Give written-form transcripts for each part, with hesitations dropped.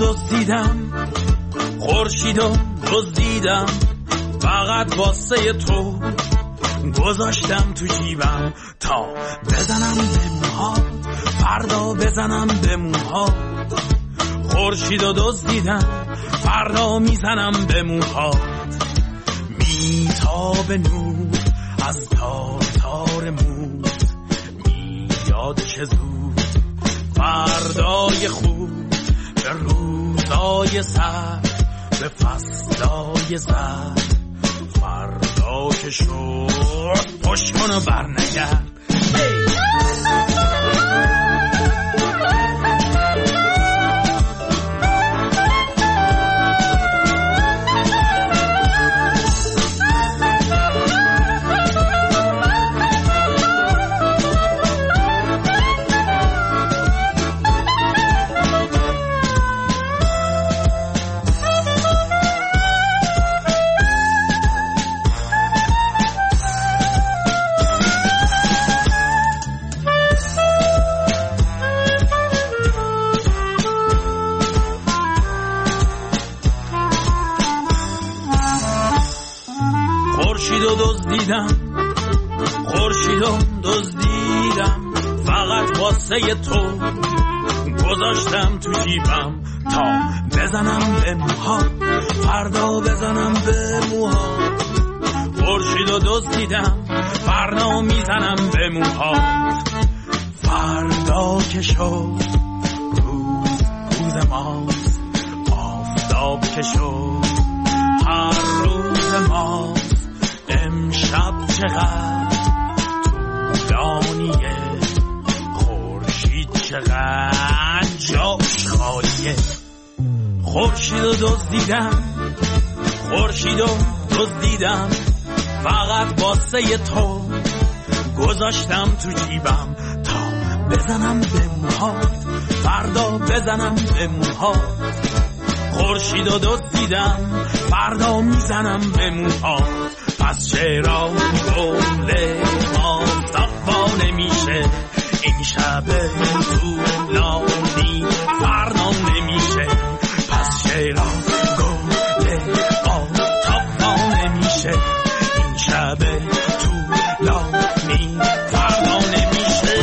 خورشیدو دزدیدم فقط واسه تو گذاشتم تو جیبم تا بزنم به موهات فردا بزنم به موهات خورشیدو دزدیدم فردا میزنم به موهات میتاب نور از تار تار مو میاد چه زود فردای خوب به روزای سر به فصلای زر فردا که شد پشت کن و برنگرد خورشیدو دزدیدم فقط واسه تو گذاشتم تو جیبم تا بزنم به موهات فردا بزنم به موهات خورشیدو دزدیدم فردا میزنم به موهات فردا که شد روز ماست آفتاب که شد هر روز ماست امشب چقدر طولانیه خورشید چقدر جاش خالیه خورشیدو دزدیدم فقط واسه تو گذاشتم تو جیبم تا بزنم به موهات فردا بزنم به موهات خورشیدو دزدیدم فردا میزنم به موهات پس چرا گله آفتاب نمیشه این شب طولانی فردا نمیشه پس چرا گله آفتاب نمیشه این شب طولانی فردا نمیشه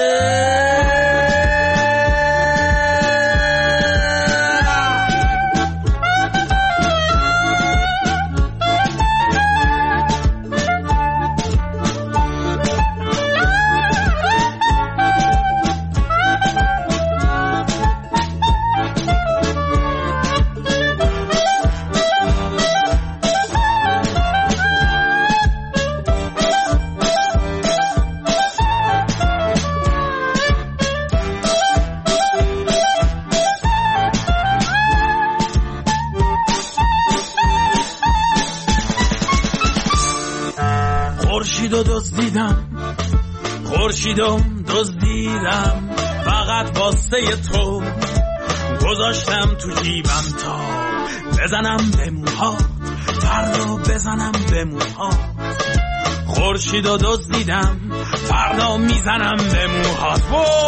خورشیدو دزدیدم فقط واسه تو گذاشتم تو جیبم تا بزنم به موهات فردا بزنم به موهات خورشیدو دزدیدم فردا میزنم به موهات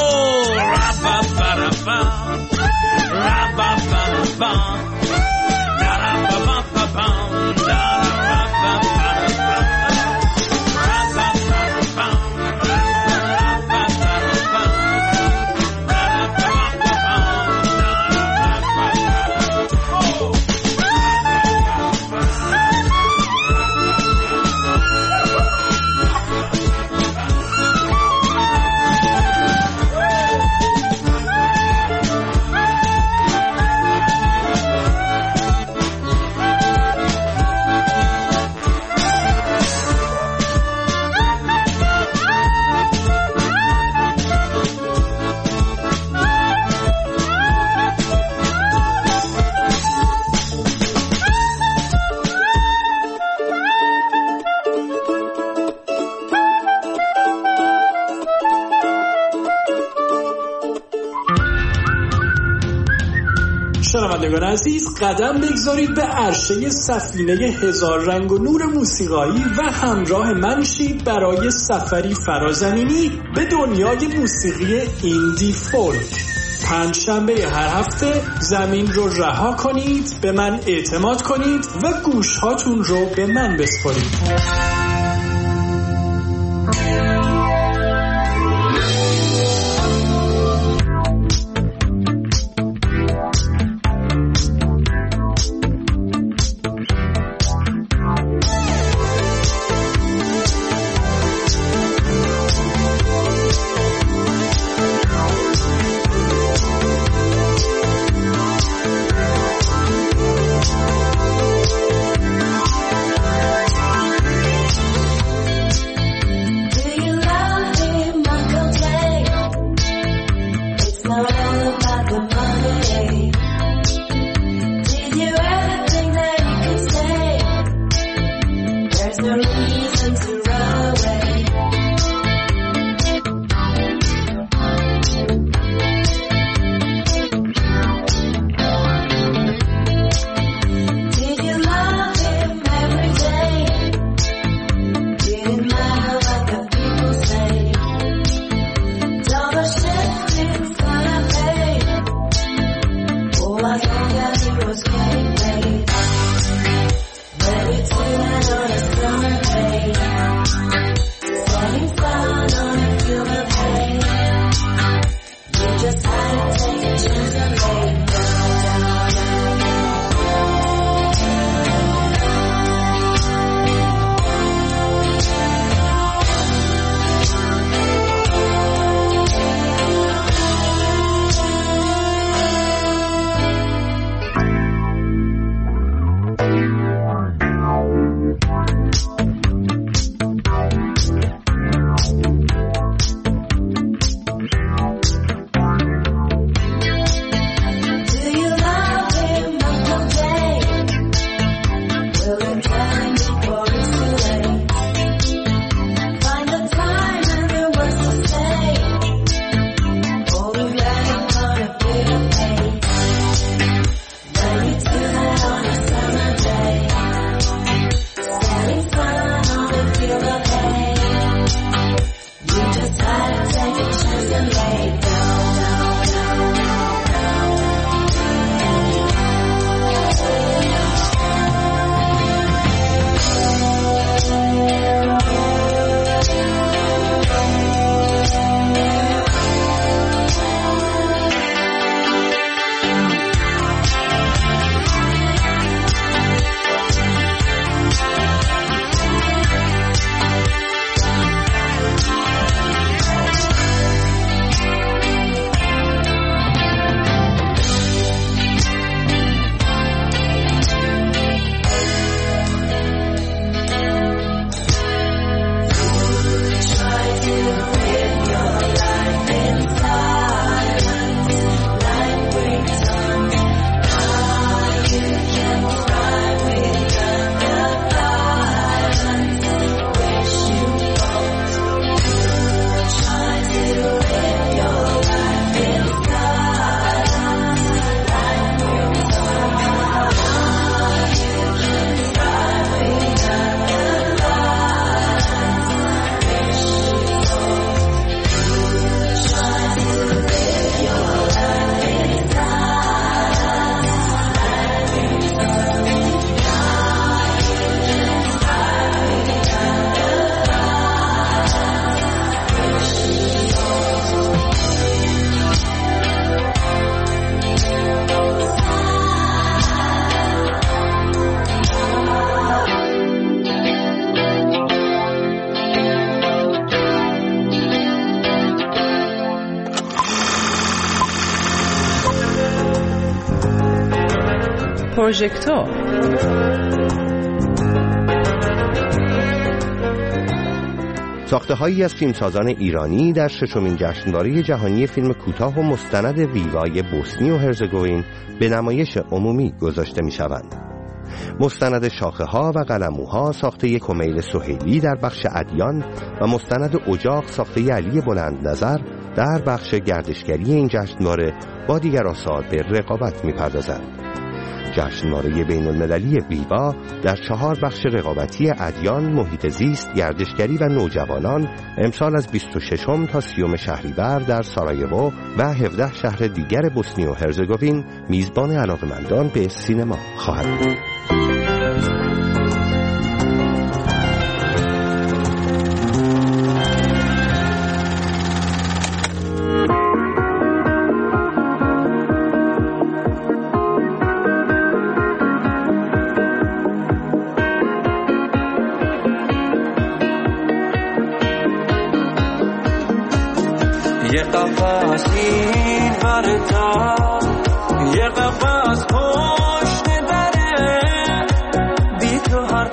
شنوندگان عزیز قدم بگذارید به عرشه سفینه هزار رنگ و نور موسیقایی و همراه من شید برای سفری فرازمینی به دنیای موسیقی ایندی فولک. پنجشنبه هر هفته زمین رو رها کنید، به من اعتماد کنید و گوشهاتون رو به من بسپارید. پروژکتور ساخته‌هایی از فیلمسازان ایرانی در ششمین جشنواره جهانی فیلم کوتاه و مستند ویوای بوسنی و هرزگوین به نمایش عمومی گذاشته می‌شوند. مستند شاخه‌ها و قلموها ساخته کمیل سهیلی در بخش ادیان و مستند اجاق ساخته علی بلندنظر در بخش گردشگری این جشنواره با دیگر آثار به رقابت می‌پردازند. جشنواره بین‌المللی ویوا در 4 بخش رقابتی ادیان، محیط زیست، گردشگری و نوجوانان امسال از 26 تا 30 شهریور در سارایوو و 17 شهر دیگر بوسنی و هرزگوین میزبان علاقه‌مندان به سینما خواهد بود. یه قفصی برتا، یه قفص پشت دره، بی تو هر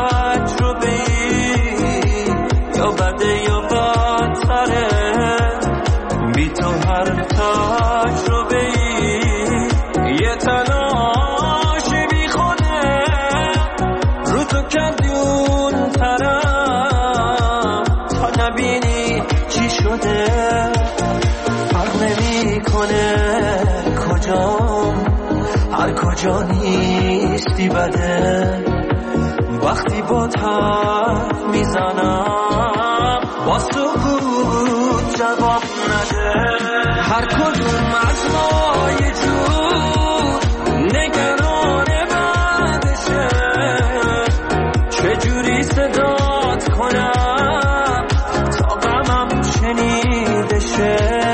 تجربه‌ای یا بده یا بدتره، بی تو هر تجربه‌ای یه تلاش بی خوده، رو تو کردی اون طرف تا نبینی چی شده. هر کجا نیستی بده، وقتی با حرف میزنم با سکوت جواب نده. هر کدوم از ما یه جور نگران بعدشه، چجوری صدات کنم تا غمم شنیده شه.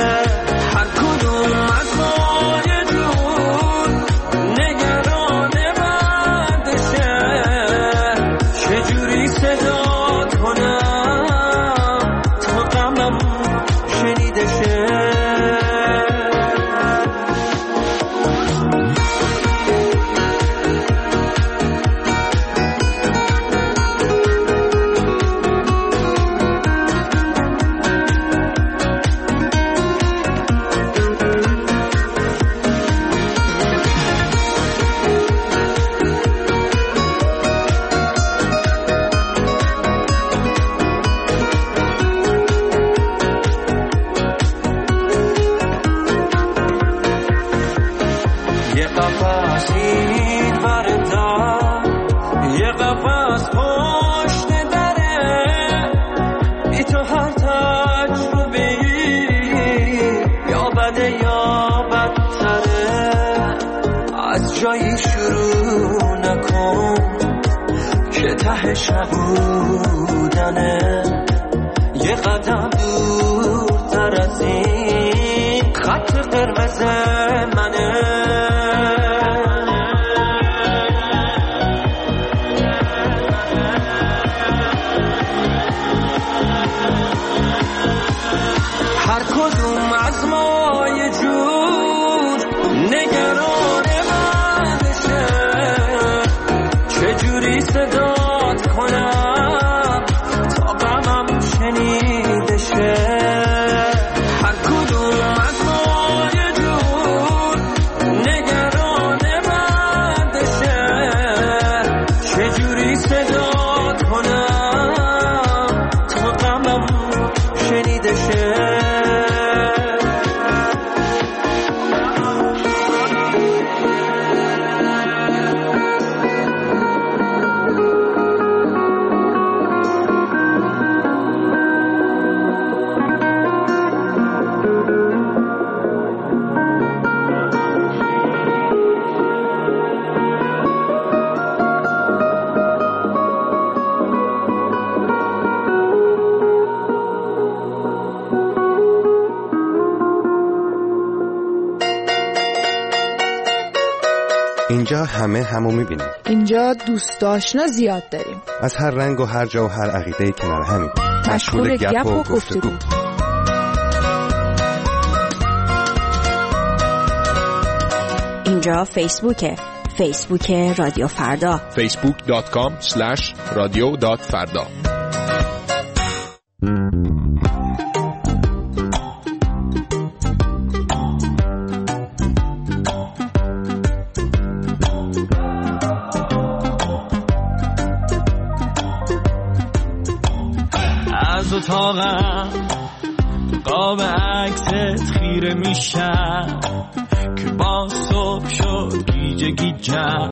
جایی شروع نکن که تهش نبودنه، یه قدم دورتر از این خط قرمز منه. هر کدوم از ما یه جور نگران بعدشه، چجوری صدات کنم تا غمم شنیده شه. هر کدوم از ما یه جور نگران بعدشه، چجوری صدات کنم تا غمم شنیده شه. اینجا همه همو میبینیم. اینجا دوست آشنا زیاد داریم، از هر رنگ و هر جا و هر عقیده کنار همیم، مشغول گپ و گفتگو. اینجا فیسبوک رادیو فردا، facebook.com/radio.farda. از اتاقم قاب عکست خیره میشم، که با صبح شد گیجه گیجم